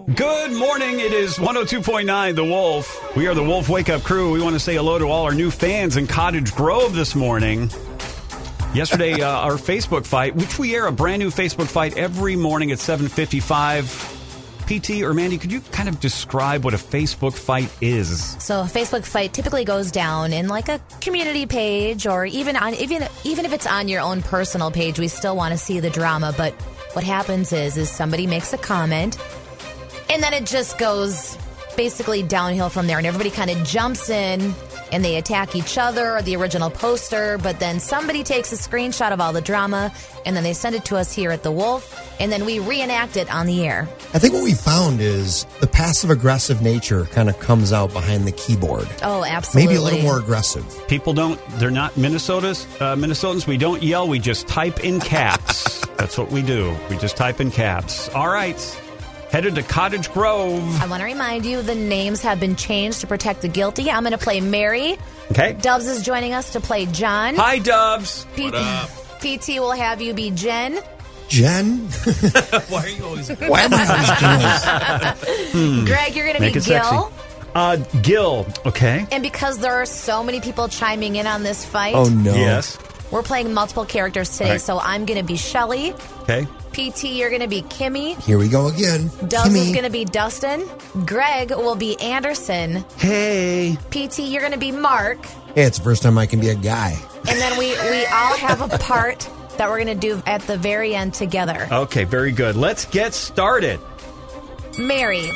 Good morning. It is 102.9 The Wolf. We are the Wolf Wake Up Crew. We want to say hello to all our new fans in Cottage Grove this morning. Yesterday, our Facebook fight, which we air a brand new Facebook fight every morning at 7:55. PT or Mandy, could you kind of describe what a Facebook fight is? So a Facebook fight typically goes down in like a community page, or even if it's on your own personal page, we still want to see the drama. But what happens is somebody makes a comment, and then it just goes basically downhill from there, and everybody kind of jumps in and they attack each other or the original poster, but then somebody takes a screenshot of all the drama and then they send it to us here at The Wolf, and then we reenact it on the air. I think what we found is the passive-aggressive nature kind of comes out behind the keyboard. Oh, absolutely. Maybe a little more aggressive. People they're not Minnesotans. We don't yell, we just type in caps. That's what we do. We just type in caps. All right. Headed to Cottage Grove. I want to remind you, the names have been changed to protect the guilty. I'm going to play Mary. Okay. Dubs is joining us to play John. Hi, Dubs. What up? PT will have you be Jen. Jen? Why are you always... Why am I always doing this? Greg, you're going to be Make it Gil. sexy. Gil, okay. And because there are so many people chiming in on this fight, Oh, no. Yes. we're playing multiple characters today. Right. So I'm going to be Shelly. Okay. PT, you're going to be Kimmy. Here we go again. Dubs Kimmy. is going to be Dustin. Greg will be Anderson. Hey. PT, you're going to be Mark. Hey, it's the first time I can be a guy. And then we all have a part that we're going to do at the very end together. Okay, very good. Let's get started. Mary.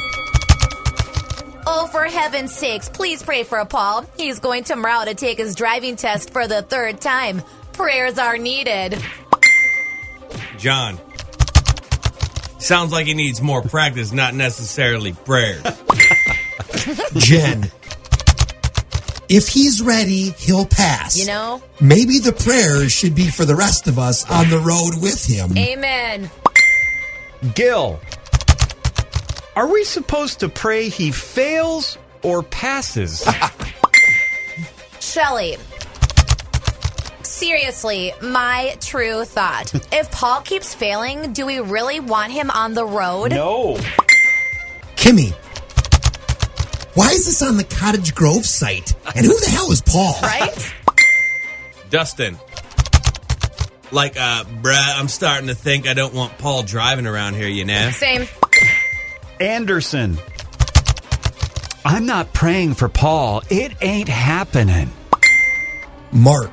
Oh, for heaven's sakes, please pray for Paul. He's going tomorrow to take his driving test for the third time. Prayers are needed. John. Sounds like he needs more practice, not necessarily prayers. Jen. If he's ready, he'll pass. You know? Maybe the prayers should be for the rest of us on the road with him. Amen. Gil. Are we supposed to pray he fails or passes? Shelly. Seriously, my true thought. If Paul keeps failing, do we really want him on the road? No. Kimmy. Why is this on the Cottage Grove site? And who the hell is Paul? Right? Dustin. Like, bruh, I'm starting to think I don't want Paul driving around here, you know? Same. Anderson. I'm not praying for Paul. It ain't happening. Mark.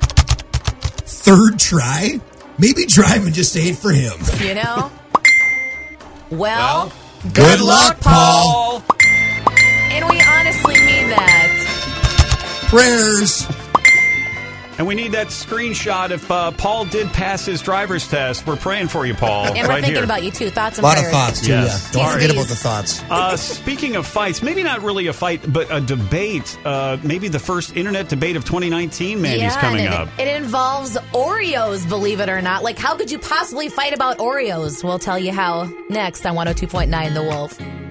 Third try? Maybe driving just ain't for him. You know? Well, Good luck, Paul. and we honestly mean that. Prayers. And we need that screenshot if Paul did pass his driver's test. We're praying for you, Paul. And we're right thinking here. about you, too. Thoughts A and lot prayers. of thoughts, too, Yes. yeah. Don't forget Please. about the thoughts. Speaking of fights, maybe not really a fight, but a debate. Maybe the first internet debate of 2019, Mandy's coming and up. It involves Oreos, believe it or not. Like, how could you possibly fight about Oreos? We'll tell you how next on 102.9 The Wolf.